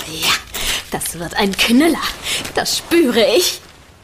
Ja, das wird ein Knüller. Das spüre ich.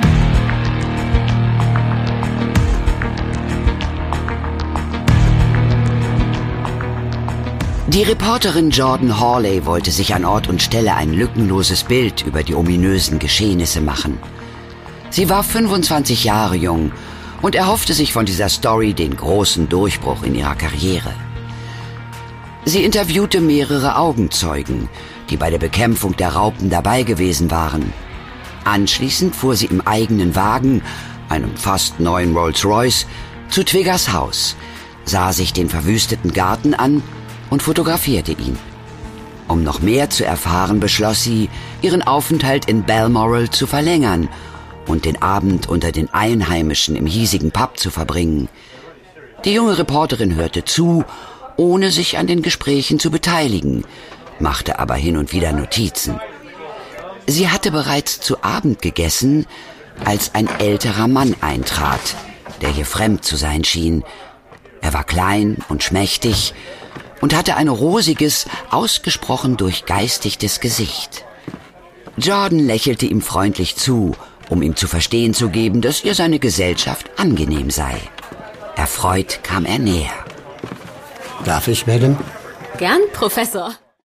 Die Reporterin Jordan Hawley wollte sich an Ort und Stelle ein lückenloses Bild über die ominösen Geschehnisse machen. Sie war 25 Jahre jung und erhoffte sich von dieser Story den großen Durchbruch in ihrer Karriere. Sie interviewte mehrere Augenzeugen, die bei der Bekämpfung der Raupen dabei gewesen waren. Anschließend fuhr sie im eigenen Wagen, einem fast neuen Rolls-Royce, zu Twiggers Haus, sah sich den verwüsteten Garten an und fotografierte ihn. Um noch mehr zu erfahren, beschloss sie, ihren Aufenthalt in Balmoral zu verlängern und den Abend unter den Einheimischen im hiesigen Pub zu verbringen. Die junge Reporterin hörte zu, ohne sich an den Gesprächen zu beteiligen, machte aber hin und wieder Notizen. Sie hatte bereits zu Abend gegessen, als ein älterer Mann eintrat, der ihr fremd zu sein schien. Er war klein und schmächtig und hatte ein rosiges, ausgesprochen durchgeistigtes Gesicht. Jordan lächelte ihm freundlich zu, um ihm zu verstehen zu geben, dass ihr seine Gesellschaft angenehm sei. Erfreut kam er näher. Darf ich, Madam? Gern, Professor.